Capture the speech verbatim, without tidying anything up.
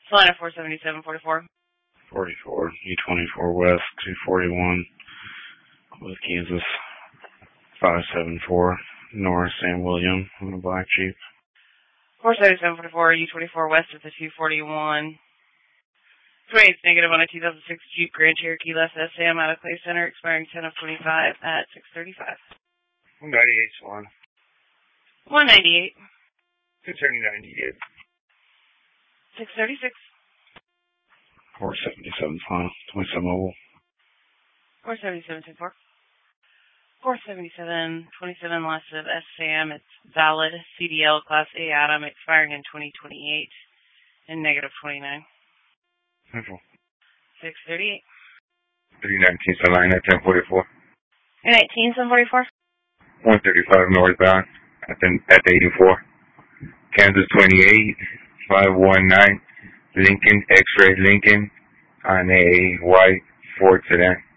Salina four seventy-seven forty-four. forty-four, E twenty-four West, two forty-one, with Kansas, five seven four, North Sam William, on a black Jeep. four seventy-seven forty-four, U twenty-four West at the two forty-one. twenty-eight negative on a two thousand six Jeep Grand Cherokee less S M out of Clay Center, expiring ten of twenty-five at six thirty-five. one ninety-eight Swan. one ninety-eight. two thirty ninety-eight. six thirty-six. four seventy-seven Final, twenty-seven Mobile. four seventy-seven twenty-four. four seventy-seven twenty-seven less of S SAM. It's valid C D L Class A Adam, expiring in twenty twenty-eight and negative twenty-nine. Central. six thirty-eight. three nineteen Salina, ten forty-four. three nineteen seven forty-four. one thirty-five northbound at the, at the eighty-four. Kansas twenty-eight, five one nine, Lincoln, X-ray Lincoln on a white Ford sedan.